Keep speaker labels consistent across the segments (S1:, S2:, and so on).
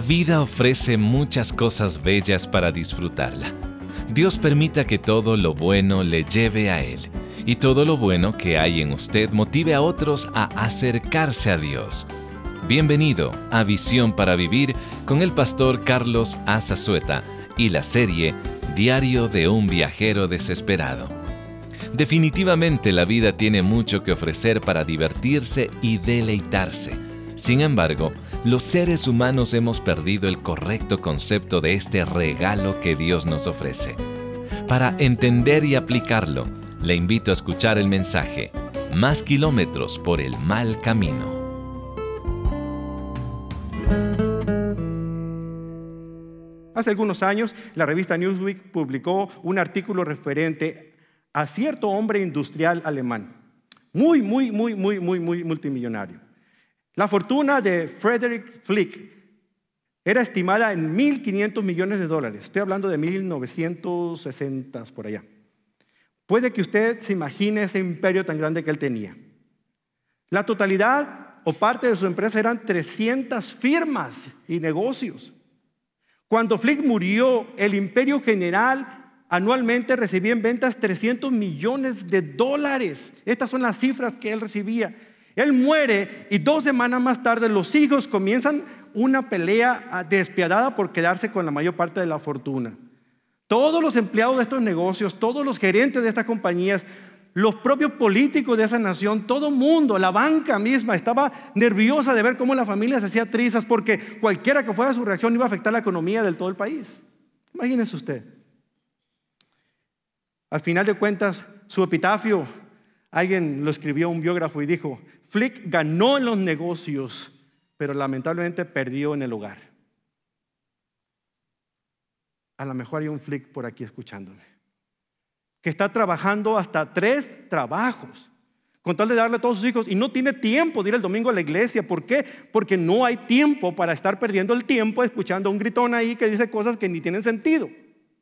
S1: vida ofrece muchas cosas bellas para disfrutarla. Dios permita que todo lo bueno le lleve a Él y todo lo bueno que hay en usted motive a otros a acercarse a Dios. Bienvenido a Visión para Vivir con el pastor Carlos Azazueta y la serie Diario de un viajero desesperado. Definitivamente la vida tiene mucho que ofrecer para divertirse y deleitarse. Sin embargo, los seres humanos hemos perdido el correcto concepto de este regalo que Dios nos ofrece. Para entender y aplicarlo, le invito a escuchar el mensaje Más kilómetros por el mal camino.
S2: Hace algunos años, la revista Newsweek publicó un artículo referente a cierto hombre industrial alemán, muy multimillonario. La fortuna de Friedrich Flick era estimada en $1.500 millones. Estoy hablando de 1960 por allá. Puede que usted se imagine ese imperio tan grande que él tenía. La totalidad o parte de su empresa eran 300 firmas y negocios. Cuando Flick murió, el imperio general anualmente recibía en ventas $300 millones. Estas son las cifras que él recibía. Él muere y 2 semanas más tarde los hijos comienzan una pelea despiadada por quedarse con la mayor parte de la fortuna. Todos los empleados de estos negocios, todos los gerentes de estas compañías, los propios políticos de esa nación, todo el mundo, la banca misma estaba nerviosa de ver cómo la familia se hacía trizas porque cualquiera que fuera su reacción iba a afectar la economía de todo el país. Imagínese usted. Al final de cuentas, su epitafio, alguien lo escribió, un biógrafo, y dijo: Flick ganó en los negocios, pero lamentablemente perdió en el hogar. A lo mejor hay un Flick por aquí escuchándome, que está trabajando hasta 3 trabajos, con tal de darle a todos sus hijos, y no tiene tiempo de ir el domingo a la iglesia. ¿Por qué? Porque no hay tiempo para estar perdiendo el tiempo escuchando a un gritón ahí que dice cosas que ni tienen sentido.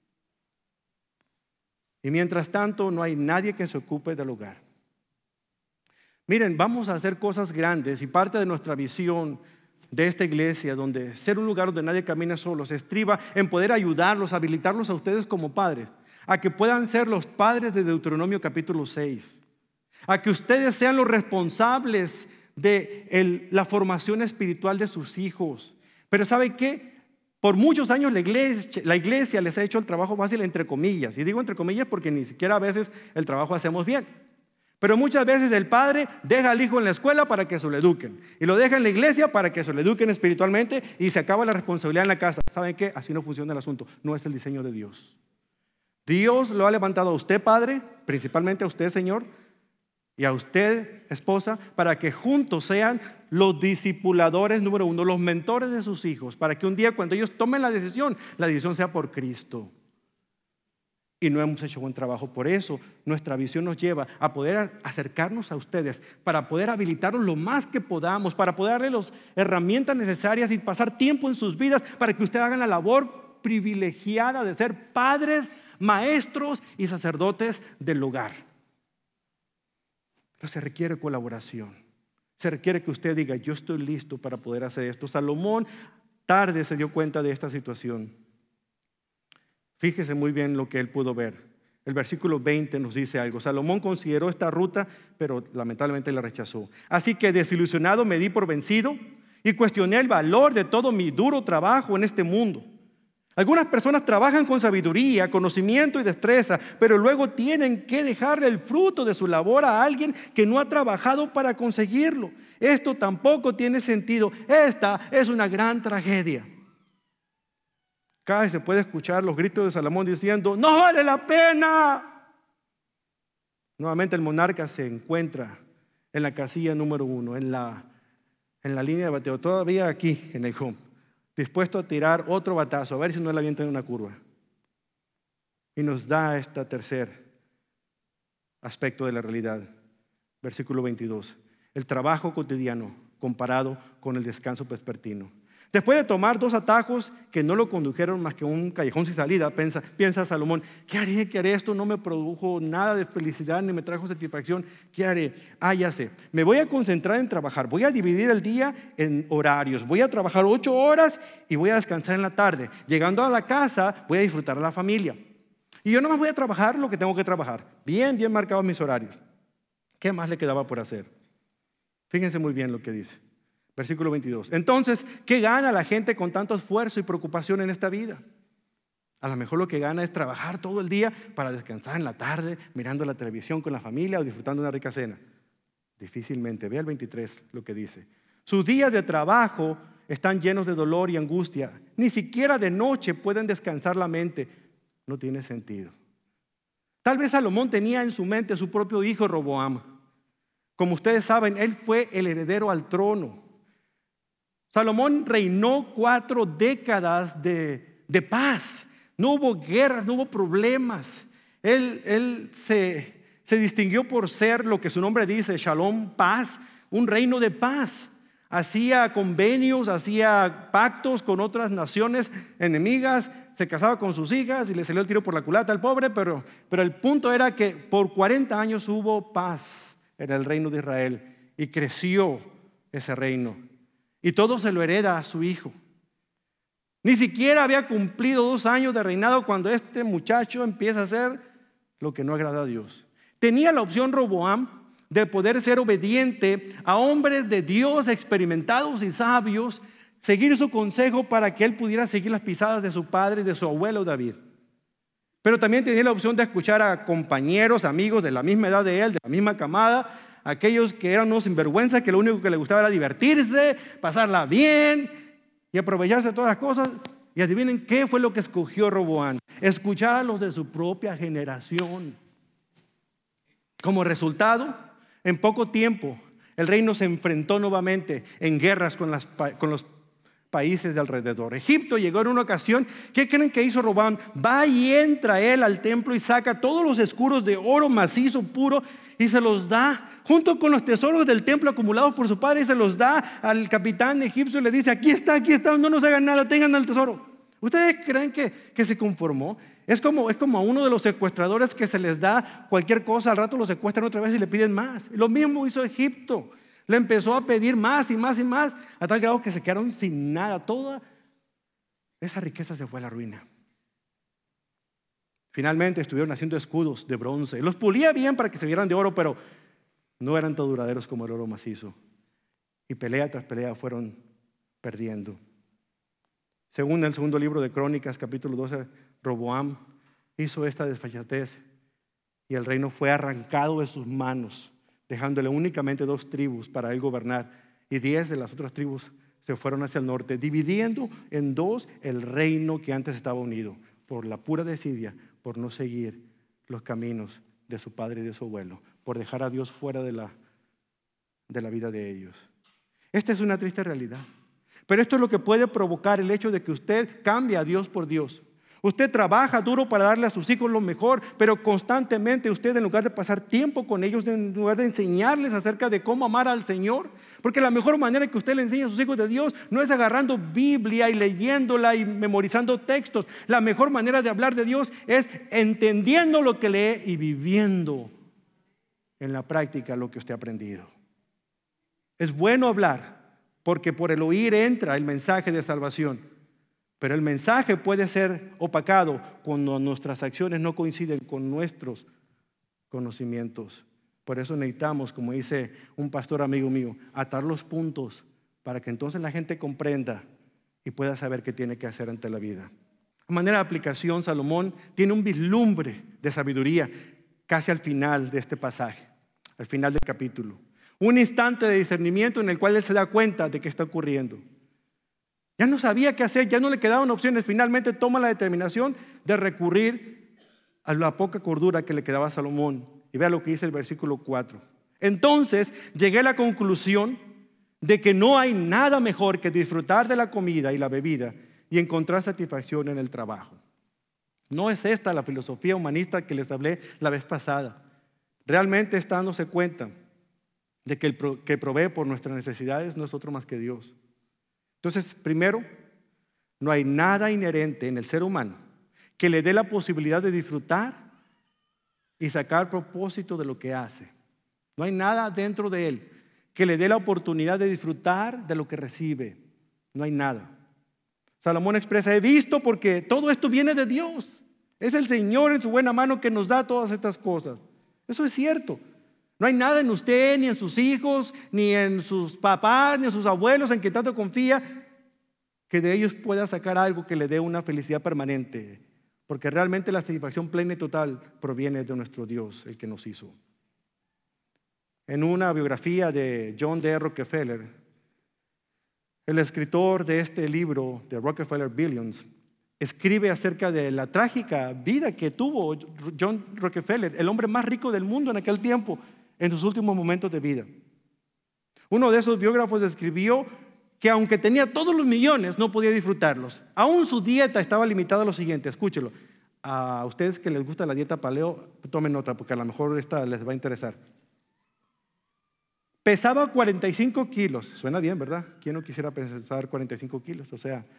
S2: Y mientras tanto, no hay nadie que se ocupe del hogar. Miren, vamos a hacer cosas grandes, y parte de nuestra visión de esta iglesia, donde ser un lugar donde nadie camina solo, se estriba en poder ayudarlos, habilitarlos a ustedes como padres, a que puedan ser los padres de Deuteronomio capítulo 6, a que ustedes sean los responsables de la formación espiritual de sus hijos. Pero ¿sabe qué? Por muchos años la iglesia les ha hecho el trabajo fácil, entre comillas, y digo entre comillas porque ni siquiera a veces el trabajo hacemos bien. Pero muchas veces el padre deja al hijo en la escuela para que se lo eduquen, y lo deja en la iglesia para que se lo eduquen espiritualmente, y se acaba la responsabilidad en la casa. ¿Saben qué? Así no funciona el asunto. No es el diseño de Dios. Dios lo ha levantado a usted, padre, principalmente a usted, señor, y a usted, esposa, para que juntos sean los discipuladores número 1, los mentores de sus hijos, para que un día cuando ellos tomen la decisión sea por Cristo. Y no hemos hecho buen trabajo. Por eso nuestra visión nos lleva a poder acercarnos a ustedes, para poder habilitarlos lo más que podamos, para poder darles las herramientas necesarias y pasar tiempo en sus vidas para que ustedes hagan la labor privilegiada de ser padres, maestros y sacerdotes del hogar. Pero se requiere colaboración. Se requiere que usted diga: yo estoy listo para poder hacer esto. Salomón tarde se dio cuenta de esta situación. Fíjese muy bien lo que él pudo ver. El versículo 20 nos dice algo. Salomón consideró esta ruta, pero lamentablemente la rechazó. Así que desilusionado me di por vencido y cuestioné el valor de todo mi duro trabajo en este mundo. Algunas personas trabajan con sabiduría, conocimiento y destreza, pero luego tienen que dejarle el fruto de su labor a alguien que no ha trabajado para conseguirlo. Esto tampoco tiene sentido. Esta es una gran tragedia. Cada vez se puede escuchar los gritos de Salomón diciendo: ¡no vale la pena! Nuevamente el monarca se encuentra en la casilla número 1, en la línea de bateo, todavía aquí en el home, dispuesto a tirar otro batazo, a ver si no le avientan en una curva. Y nos da este tercer aspecto de la realidad. Versículo 22. El trabajo cotidiano comparado con el descanso vespertino. Después de tomar 2 atajos que no lo condujeron más que a un callejón sin salida, piensa Salomón, ¿qué haré? ¿Qué haré? Esto no me produjo nada de felicidad ni me trajo satisfacción. ¿Qué haré? Ya sé. Me voy a concentrar en trabajar. Voy a dividir el día en horarios. Voy a trabajar 8 horas y voy a descansar en la tarde. Llegando a la casa, voy a disfrutar a la familia. Y yo nomás voy a trabajar lo que tengo que trabajar. Bien, bien marcados mis horarios. ¿Qué más le quedaba por hacer? Fíjense muy bien lo que dice. Versículo 22. Entonces, ¿qué gana la gente con tanto esfuerzo y preocupación en esta vida? A lo mejor lo que gana es trabajar todo el día para descansar en la tarde, mirando la televisión con la familia o disfrutando una rica cena. Difícilmente. Ve el 23 lo que dice. Sus días de trabajo están llenos de dolor y angustia. Ni siquiera de noche pueden descansar la mente. No tiene sentido. Tal vez Salomón tenía en su mente a su propio hijo Roboam. Como ustedes saben, él fue el heredero al trono. Salomón reinó 4 décadas de paz. No hubo guerras, no hubo problemas. Él se distinguió por ser lo que su nombre dice, Shalom, paz, un reino de paz. Hacía convenios, hacía pactos con otras naciones enemigas, se casaba con sus hijas y le salió el tiro por la culata al pobre, pero el punto era que por 40 años hubo paz en el reino de Israel y creció ese reino. Y todo se lo hereda a su hijo. Ni siquiera había cumplido 2 años de reinado cuando este muchacho empieza a hacer lo que no agrada a Dios. Tenía la opción Roboam de poder ser obediente a hombres de Dios experimentados y sabios, seguir su consejo para que él pudiera seguir las pisadas de su padre y de su abuelo David. Pero también tenía la opción de escuchar a compañeros, amigos de la misma edad de él, de la misma camada, aquellos que eran unos sinvergüenzas, que lo único que les gustaba era divertirse, pasarla bien y aprovecharse de todas las cosas. Y adivinen qué fue lo que escogió Roboam: escuchar a los de su propia generación. Como resultado, en poco tiempo, el reino se enfrentó nuevamente en guerras con los países de alrededor. Egipto llegó en una ocasión. ¿Qué creen que hizo Roboam? Va y entra él al templo y saca todos los escudos de oro macizo puro y se los da junto con los tesoros del templo acumulados por su padre, y se los da al capitán egipcio y le dice: aquí está, no nos hagan nada, tengan el tesoro. ¿Ustedes creen que se conformó? Es como a uno de los secuestradores que se les da cualquier cosa, al rato lo secuestran otra vez y le piden más. Lo mismo hizo Egipto. Le empezó a pedir más y más y más, a tal grado que se quedaron sin nada. Toda esa riqueza se fue a la ruina. Finalmente estuvieron haciendo escudos de bronce. Los pulía bien para que se vieran de oro, pero no eran tan duraderos como el oro macizo. Y pelea tras pelea fueron perdiendo. Según el segundo libro de Crónicas, capítulo 12, Roboam hizo esta desfachatez y el reino fue arrancado de sus manos, dejándole únicamente 2 tribus para él gobernar, y 10 de las otras tribus se fueron hacia el norte, dividiendo en 2 el reino que antes estaba unido, por la pura desidia, por no seguir los caminos de su padre y de su abuelo, por dejar a Dios fuera de la vida de ellos. Esta es una triste realidad, pero esto es lo que puede provocar el hecho de que usted cambie a Dios por Dios. Usted trabaja duro para darle a sus hijos lo mejor, pero constantemente usted, en lugar de pasar tiempo con ellos, en lugar de enseñarles acerca de cómo amar al Señor, porque la mejor manera que usted le enseñe a sus hijos de Dios no es agarrando Biblia y leyéndola y memorizando textos. La mejor manera de hablar de Dios es entendiendo lo que lee y viviendo en la práctica lo que usted ha aprendido. Es bueno hablar, porque por el oír entra el mensaje de salvación. Pero el mensaje puede ser opacado cuando nuestras acciones no coinciden con nuestros conocimientos. Por eso necesitamos, como dice un pastor amigo mío, atar los puntos para que entonces la gente comprenda y pueda saber qué tiene que hacer ante la vida. De manera de aplicación, Salomón tiene un vislumbre de sabiduría casi al final de este pasaje, al final del capítulo. Un instante de discernimiento en el cual él se da cuenta de qué está ocurriendo. Ya no sabía qué hacer, ya no le quedaban opciones. Finalmente toma la determinación de recurrir a la poca cordura que le quedaba a Salomón. Y vea lo que dice el versículo 4. Entonces llegué a la conclusión de que no hay nada mejor que disfrutar de la comida y la bebida y encontrar satisfacción en el trabajo. No es esta la filosofía humanista que les hablé la vez pasada. Realmente está dándose cuenta de que el que provee por nuestras necesidades no es otro más que Dios. Entonces, primero, no hay nada inherente en el ser humano que le dé la posibilidad de disfrutar y sacar propósito de lo que hace. No hay nada dentro de él que le dé la oportunidad de disfrutar de lo que recibe. No hay nada. Salomón expresa, he visto porque todo esto viene de Dios. Es el Señor en su buena mano que nos da todas estas cosas. Eso es cierto. No hay nada en usted, ni en sus hijos, ni en sus papás, ni en sus abuelos en que tanto confía, que de ellos pueda sacar algo que le dé una felicidad permanente. Porque realmente la satisfacción plena y total proviene de nuestro Dios, el que nos hizo. En una biografía de John D. Rockefeller, el escritor de este libro, de Rockefeller Billions, escribe acerca de la trágica vida que tuvo John Rockefeller, el hombre más rico del mundo en aquel tiempo, en sus últimos momentos de vida. Uno de esos biógrafos escribió que aunque tenía todos los millones, no podía disfrutarlos. Aún su dieta estaba limitada a lo siguiente, escúchelo. A ustedes que les gusta la dieta paleo, tomen nota porque a lo mejor esta les va a interesar. Pesaba 45 kilos. Suena bien, ¿verdad? ¿Quién no quisiera pesar 45 kilos? O sea,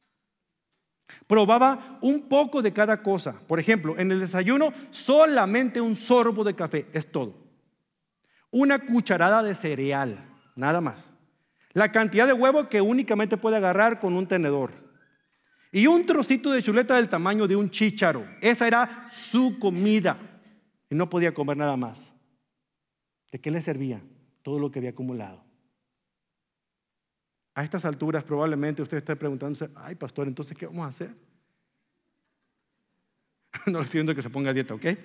S2: probaba un poco de cada cosa. Por ejemplo, en el desayuno solamente un sorbo de café, es todo. Una cucharada de cereal, nada más. La cantidad de huevo que únicamente puede agarrar con un tenedor. Y un trocito de chuleta del tamaño de un chícharo. Esa era su comida. Y no podía comer nada más. ¿De qué le servía? Todo lo que había acumulado. A estas alturas probablemente usted esté preguntándose, ay pastor, entonces ¿qué vamos a hacer? No le estoy diciendo que se ponga a dieta, ¿ok?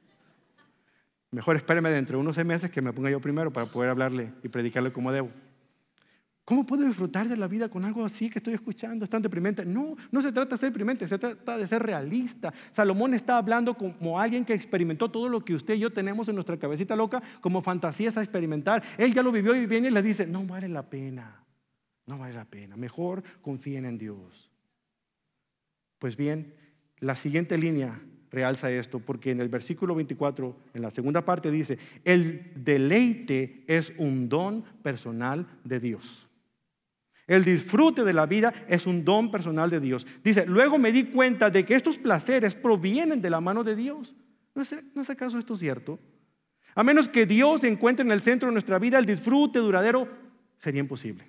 S2: Mejor espéreme dentro de unos 6 meses que me ponga yo primero para poder hablarle y predicarle como debo. ¿Cómo puedo disfrutar de la vida con algo así que estoy escuchando? Es tan deprimente. No, no se trata de ser deprimente, se trata de ser realista. Salomón está hablando como alguien que experimentó todo lo que usted y yo tenemos en nuestra cabecita loca como fantasías a experimentar. Él ya lo vivió y viene y le dice, no vale la pena, no vale la pena. Mejor confíen en Dios. Pues bien, la siguiente línea realza esto, porque en el versículo 24, en la segunda parte dice, el deleite es un don personal de Dios. El disfrute de la vida es un don personal de Dios. Dice, luego me di cuenta de que estos placeres provienen de la mano de Dios. ¿No es acaso esto cierto? A menos que Dios se encuentre en el centro de nuestra vida, el disfrute duradero sería imposible.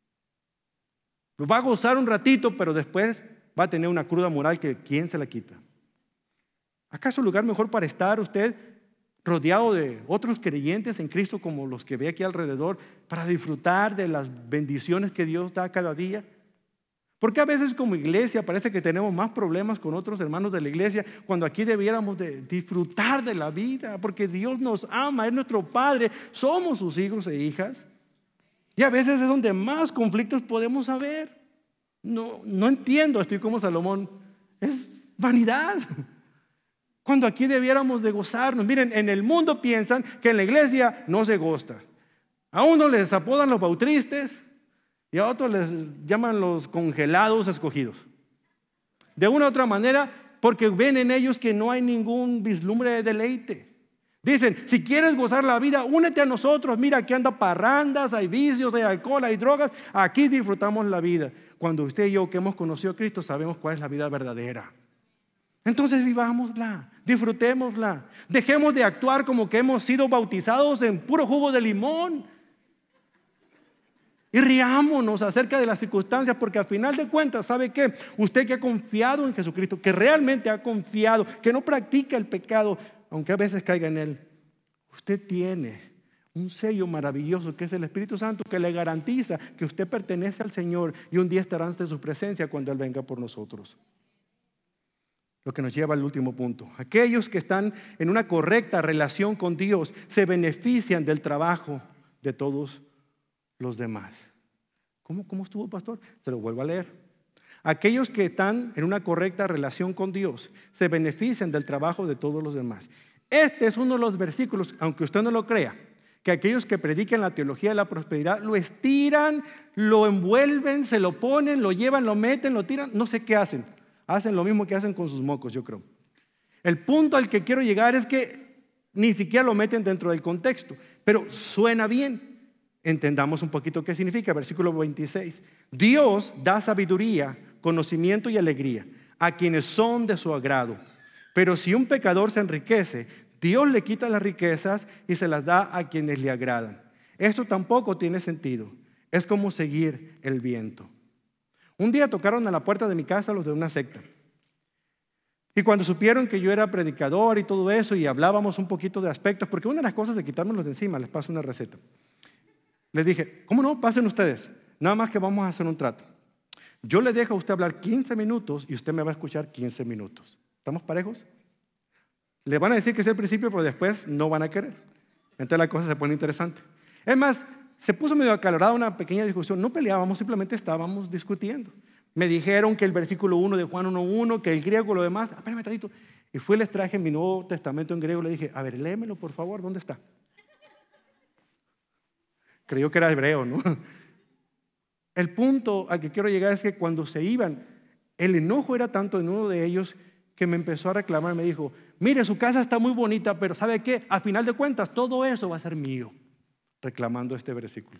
S2: Lo va a gozar un ratito, pero después va a tener una cruda moral que ¿quién se la quita? ¿Acaso lugar mejor para estar usted rodeado de otros creyentes en Cristo como los que ve aquí alrededor para disfrutar de las bendiciones que Dios da cada día? Porque a veces como iglesia parece que tenemos más problemas con otros hermanos de la iglesia cuando aquí debiéramos de disfrutar de la vida, porque Dios nos ama, es nuestro Padre, somos sus hijos e hijas. Y a veces es donde más conflictos podemos haber. No entiendo, estoy como Salomón, es vanidad. Cuando aquí debiéramos de gozarnos. Miren, en el mundo piensan que en la iglesia no se goza. A uno les apodan los bautristes y a otros les llaman los congelados escogidos. De una u otra manera, porque ven en ellos que no hay ningún vislumbre de deleite. Dicen, si quieres gozar la vida, únete a nosotros. Mira, aquí anda parrandas, hay vicios, hay alcohol, hay drogas. Aquí disfrutamos la vida. Cuando usted y yo que hemos conocido a Cristo sabemos cuál es la vida verdadera. Entonces vivámosla, disfrutémosla. Dejemos de actuar como que hemos sido bautizados en puro jugo de limón. Y riámonos acerca de las circunstancias, porque al final de cuentas, ¿sabe qué? Usted que ha confiado en Jesucristo, que realmente ha confiado, que no practica el pecado, aunque a veces caiga en él, usted tiene un sello maravilloso que es el Espíritu Santo, que le garantiza que usted pertenece al Señor y un día estará ante su presencia cuando Él venga por nosotros. Lo que nos lleva al último punto. Aquellos que están en una correcta relación con Dios se benefician del trabajo de todos los demás. ¿Cómo estuvo, pastor? Se lo vuelvo a leer. Aquellos que están en una correcta relación con Dios se benefician del trabajo de todos los demás. Este es uno de los versículos, aunque usted no lo crea, que aquellos que predican la teología de la prosperidad lo estiran, lo envuelven, se lo ponen, lo llevan, lo meten, lo tiran, no sé qué hacen. Hacen lo mismo que hacen con sus mocos, yo creo. El punto al que quiero llegar es que ni siquiera lo meten dentro del contexto, pero suena bien. entendamos un poquito qué significa. Versículo 26. Dios da sabiduría, conocimiento y alegría a quienes son de su agrado. Pero si un pecador se enriquece, Dios le quita las riquezas y se las da a quienes le agradan. Esto tampoco tiene sentido. Es como seguir el viento. Un día tocaron a la puerta de mi casa los de una secta. Y cuando supieron que yo era predicador y todo eso, y hablábamos un poquito de aspectos, porque una de las cosas de quitármelos de encima, les paso una receta. Les dije, ¿cómo no? Pasen ustedes. Nada más que vamos a hacer un trato. Yo le dejo a usted hablar 15 minutos y usted me va a escuchar 15 minutos. ¿Estamos parejos? Le van a decir que es el principio, pero después no van a querer. Entonces la cosa se pone interesante. Es más, se puso medio acalorada una pequeña discusión. No peleábamos, simplemente estábamos discutiendo. Me dijeron que el versículo 1 de Juan 1:1, que el griego, lo demás. Espérame tantito. Y fui y les traje mi Nuevo Testamento en griego. Le dije, a ver, léemelo por favor, ¿dónde está? Creyó que era hebreo, ¿no? El punto al que quiero llegar es que cuando se iban, el enojo era tanto en uno de ellos que me empezó a reclamar. Me dijo, mire, su casa está muy bonita, pero ¿sabe qué? A final de cuentas, todo eso va a ser mío. Reclamando este versículo.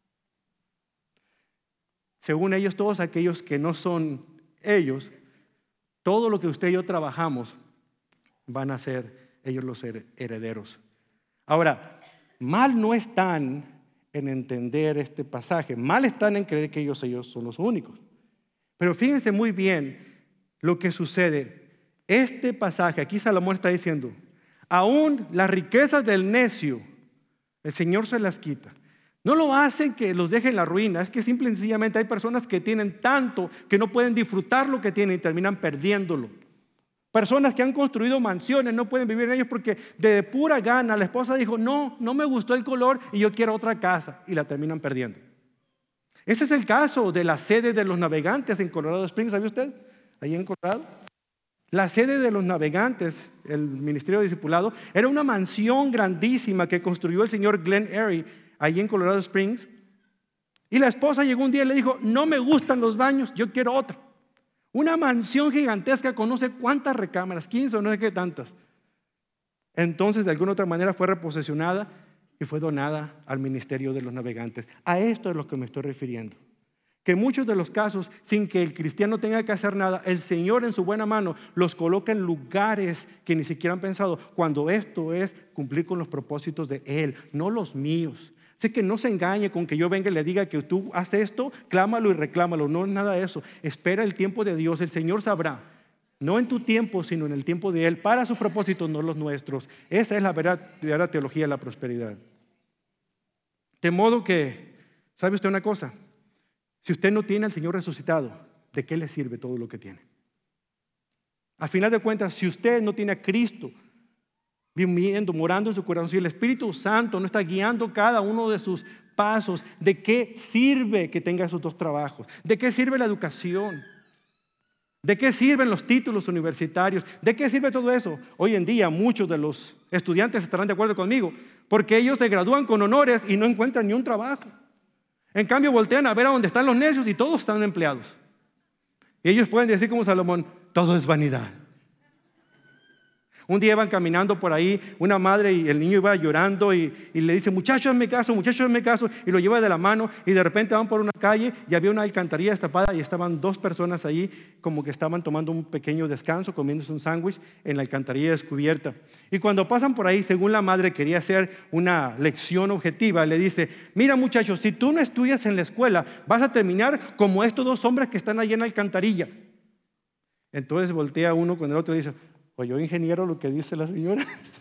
S2: Según ellos, todos aquellos que no son ellos, todo lo que usted y yo trabajamos, van a ser ellos los herederos. Ahora, mal no están en entender este pasaje, mal están en creer que ellos son los únicos. Pero fíjense muy bien lo que sucede. Este pasaje, aquí Salomón está diciendo, aún las riquezas del necio, el Señor se las quita. No lo hacen que los dejen en la ruina, es que simple y sencillamente hay personas que tienen tanto que no pueden disfrutar lo que tienen y terminan perdiéndolo. Personas que han construido mansiones no pueden vivir en ellos porque de pura gana la esposa dijo, no me gustó el color y yo quiero otra casa, y la terminan perdiendo. Ese es el caso de la sede de los navegantes en Colorado Springs, ¿sabe usted? Ahí en Colorado. La sede de los navegantes, el ministerio de discipulado, era una mansión grandísima que construyó el señor Glenn Airy allí en Colorado Springs. Y la esposa llegó un día y le dijo, no me gustan los baños, yo quiero otra. Una mansión gigantesca con no sé cuántas recámaras, 15 o no sé qué tantas. Entonces, de alguna otra manera fue reposesionada y fue donada al ministerio de los navegantes. A esto es a lo que me estoy refiriendo. Que en muchos de los casos, sin que el cristiano tenga que hacer nada, el Señor en su buena mano los coloca en lugares que ni siquiera han pensado, cuando esto es cumplir con los propósitos de Él, no los míos. Sé que no se engañe con que yo venga y le diga que tú haces esto, clámalo y reclámalo. No es nada de eso. Espera el tiempo de Dios, el Señor sabrá. No en tu tiempo, sino en el tiempo de Él, para sus propósitos, no los nuestros. Esa es la verdadera teología de la prosperidad. De modo que, ¿sabe usted una cosa? Si usted no tiene al Señor resucitado, ¿de qué le sirve todo lo que tiene? A final de cuentas, si usted no tiene a Cristo viviendo, morando en su corazón, si el Espíritu Santo no está guiando cada uno de sus pasos, ¿de qué sirve que tenga esos dos trabajos? ¿De qué sirve la educación? ¿De qué sirven los títulos universitarios? ¿De qué sirve todo eso? Hoy en día muchos de los estudiantes estarán de acuerdo conmigo, porque ellos se gradúan con honores y no encuentran ni un trabajo. En cambio, voltean a ver a dónde están los necios y todos están empleados. Y ellos pueden decir como Salomón, todo es vanidad. Un día iban caminando por ahí una madre y el niño iba llorando y le dice, muchacho, hazme caso, y lo lleva de la mano y de repente van por una calle y había una alcantarilla destapada y estaban dos personas allí como que estaban tomando un pequeño descanso, comiéndose un sándwich en la alcantarilla descubierta. Y cuando pasan por ahí, según la madre quería hacer una lección objetiva, le dice, mira muchacho, si tú no estudias en la escuela, vas a terminar como estos dos hombres que están allí en la alcantarilla. Entonces voltea uno con el otro y dice, pues yo ingeniero lo que dice la señora.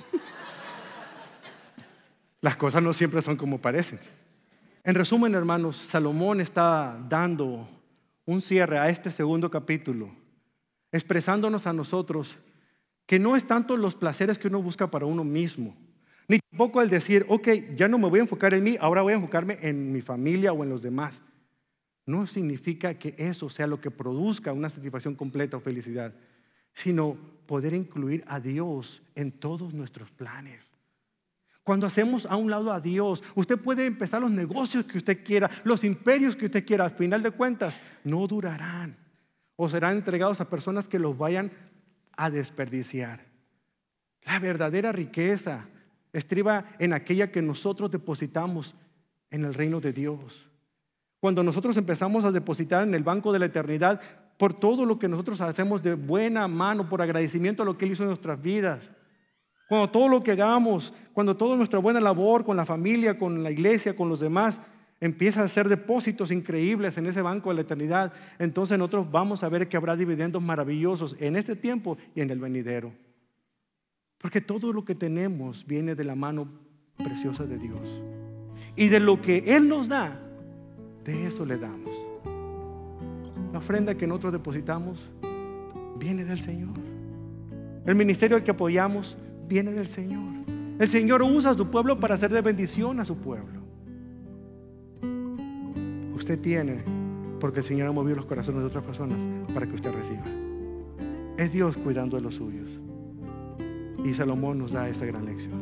S2: Las cosas no siempre son como parecen. En resumen, hermanos, Salomón está dando un cierre a este segundo capítulo, expresándonos a nosotros que no es tanto los placeres que uno busca para uno mismo, ni tampoco el decir, ok, ya no me voy a enfocar en mí, ahora voy a enfocarme en mi familia o en los demás. No significa que eso sea lo que produzca una satisfacción completa o felicidad, sino poder incluir a Dios en todos nuestros planes. Cuando hacemos a un lado a Dios, usted puede empezar los negocios que usted quiera, los imperios que usted quiera, al final de cuentas no durarán o serán entregados a personas que los vayan a desperdiciar. La verdadera riqueza estriba en aquella que nosotros depositamos en el reino de Dios. Cuando nosotros empezamos a depositar en el banco de la eternidad por todo lo que nosotros hacemos de buena mano, por agradecimiento a lo que Él hizo en nuestras vidas. Cuando todo lo que hagamos, cuando toda nuestra buena labor con la familia, con la iglesia, con los demás, empieza a hacer depósitos increíbles en ese banco de la eternidad, entonces nosotros vamos a ver que habrá dividendos maravillosos en este tiempo y en el venidero. Porque todo lo que tenemos viene de la mano preciosa de Dios. Y de lo que Él nos da, de eso le damos. La ofrenda que nosotros depositamos viene del Señor. El ministerio al que apoyamos viene del Señor. El Señor usa a su pueblo para hacer de bendición a su pueblo. Usted tiene, porque el Señor ha movido los corazones de otras personas para que usted reciba. Es Dios cuidando de los suyos. Y Salomón nos da esta gran lección.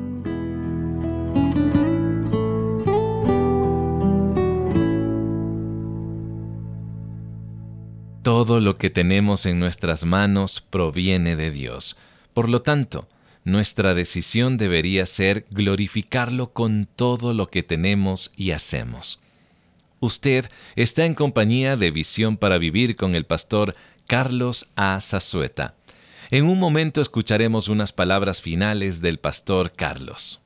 S1: Todo lo que tenemos en nuestras manos proviene de Dios. Por lo tanto, nuestra decisión debería ser glorificarlo con todo lo que tenemos y hacemos. Usted está en compañía de Visión para Vivir con el pastor Carlos A. Zazueta. En un momento escucharemos unas palabras finales del pastor Carlos.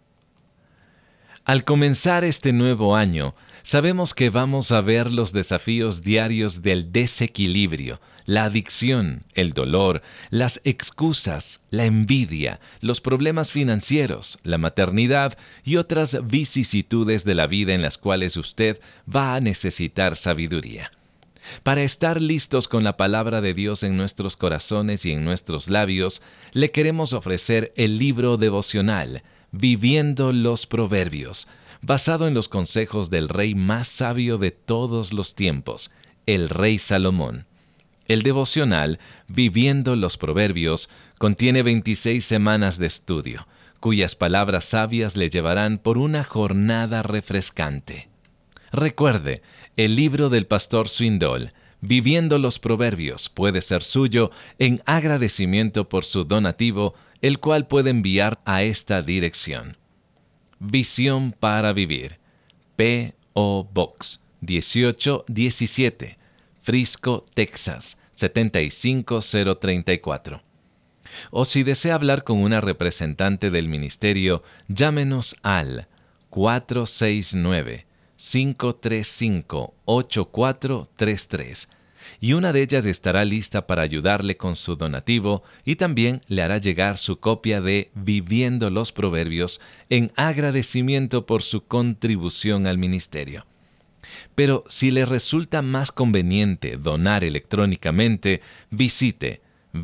S1: Al comenzar este nuevo año, sabemos que vamos a ver los desafíos diarios del desequilibrio, la adicción, el dolor, las excusas, la envidia, los problemas financieros, la maternidad y otras vicisitudes de la vida en las cuales usted va a necesitar sabiduría. Para estar listos con la palabra de Dios en nuestros corazones y en nuestros labios, le queremos ofrecer el libro devocional Viviendo los Proverbios, basado en los consejos del rey más sabio de todos los tiempos, el rey Salomón. El devocional Viviendo los Proverbios contiene 26 semanas de estudio, cuyas palabras sabias le llevarán por una jornada refrescante. Recuerde, el libro del pastor Swindoll, Viviendo los Proverbios, puede ser suyo en agradecimiento por su donativo, el cual puede enviar a esta dirección. Visión para Vivir, P.O. Box 1817, Frisco, Texas 75034. O si desea hablar con una representante del ministerio, llámenos al 469-535-8433 y una de ellas estará lista para ayudarle con su donativo y también le hará llegar su copia de Viviendo los Proverbios en agradecimiento por su contribución al ministerio. Pero si le resulta más conveniente donar electrónicamente, visite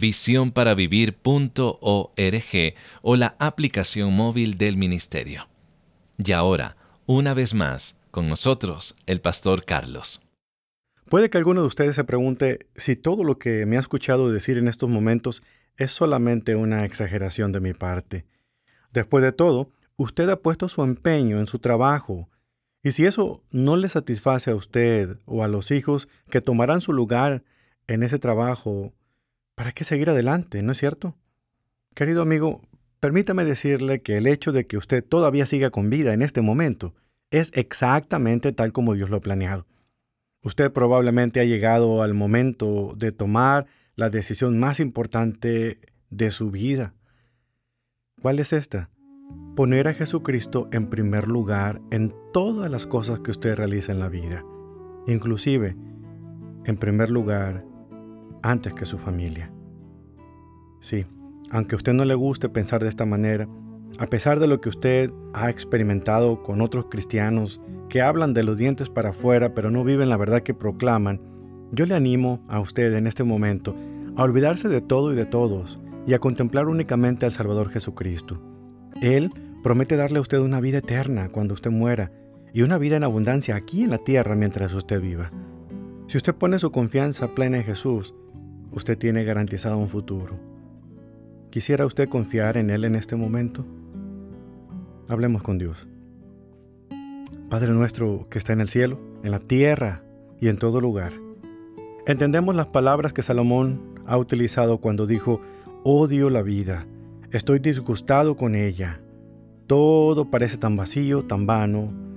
S1: visionparavivir.org o la aplicación móvil del ministerio. Y ahora, una vez más, con nosotros, el pastor Carlos.
S2: Puede que alguno de ustedes se pregunte si todo lo que me ha escuchado decir en estos momentos es solamente una exageración de mi parte. Después de todo, usted ha puesto su empeño en su trabajo, y si eso no le satisface a usted o a los hijos que tomarán su lugar en ese trabajo, ¿para qué seguir adelante, no es cierto? Querido amigo, permítame decirle que el hecho de que usted todavía siga con vida en este momento es exactamente tal como Dios lo ha planeado. Usted probablemente ha llegado al momento de tomar la decisión más importante de su vida. ¿Cuál es esta? Poner a Jesucristo en primer lugar en todas las cosas que usted realiza en la vida, inclusive en primer lugar antes que su familia. Sí, aunque a usted no le guste pensar de esta manera, a pesar de lo que usted ha experimentado con otros cristianos que hablan de los dientes para afuera pero no viven la verdad que proclaman, yo le animo a usted en este momento a olvidarse de todo y de todos y a contemplar únicamente al Salvador Jesucristo. Él promete darle a usted una vida eterna cuando usted muera y una vida en abundancia aquí en la tierra mientras usted viva. Si usted pone su confianza plena en Jesús, usted tiene garantizado un futuro. ¿Quisiera usted confiar en Él en este momento? Hablemos con Dios. Padre nuestro que está en el cielo, en la tierra y en todo lugar. Entendemos las palabras que Salomón ha utilizado cuando dijo: odio la vida, estoy disgustado con ella. Todo parece tan vacío, tan vano.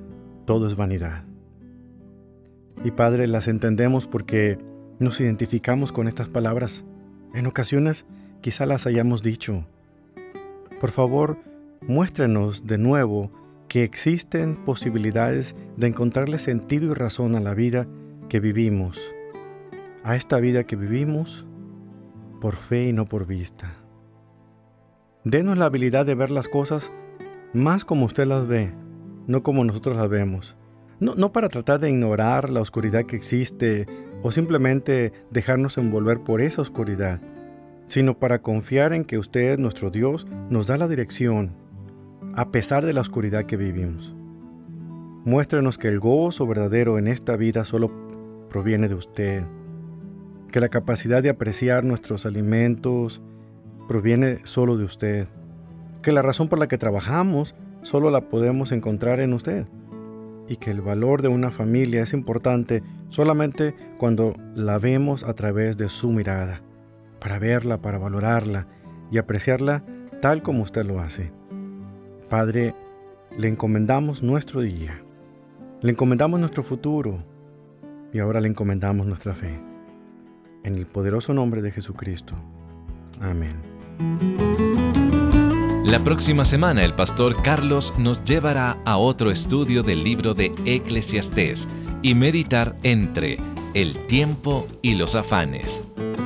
S2: todo es vanidad. Y Padre, las entendemos porque nos identificamos con estas palabras. En ocasiones quizá las hayamos dicho. Por favor, muéstrenos de nuevo que existen posibilidades de encontrarle sentido y razón a la vida que vivimos. A esta vida que vivimos por fe y no por vista. Denos la habilidad de ver las cosas más como usted las ve, no como nosotros las vemos. No para tratar de ignorar la oscuridad que existe o simplemente dejarnos envolver por esa oscuridad, sino para confiar en que usted, nuestro Dios, nos da la dirección, a pesar de la oscuridad que vivimos. Muéstrenos que el gozo verdadero en esta vida solo proviene de usted, que la capacidad de apreciar nuestros alimentos proviene solo de usted, que la razón por la que trabajamos solo la podemos encontrar en usted, y que el valor de una familia es importante solamente cuando la vemos a través de su mirada, para verla, para valorarla y apreciarla tal como usted lo hace. Padre, le encomendamos nuestro día, le encomendamos nuestro futuro y ahora le encomendamos nuestra fe. En el poderoso nombre de Jesucristo. Amén.
S1: La próxima semana el pastor Carlos nos llevará a otro estudio del libro de Eclesiastés y meditar entre el tiempo y los afanes.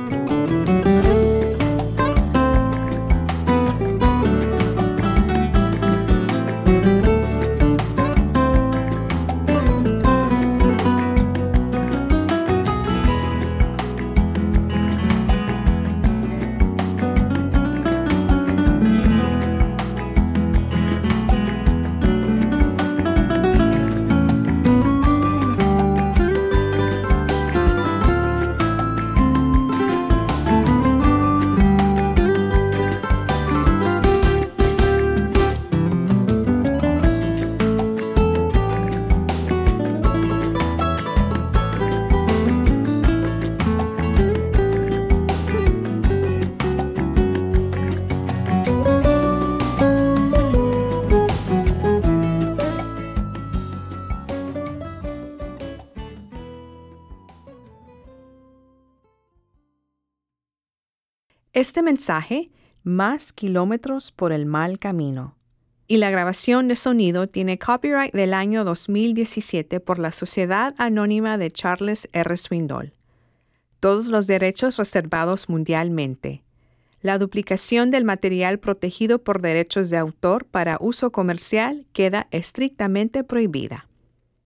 S3: Este mensaje, Más kilómetros por el mal camino, y la grabación de sonido tiene copyright del año 2017 por la Sociedad Anónima de Charles R. Swindoll. Todos los derechos reservados mundialmente. La duplicación del material protegido por derechos de autor para uso comercial queda estrictamente prohibida.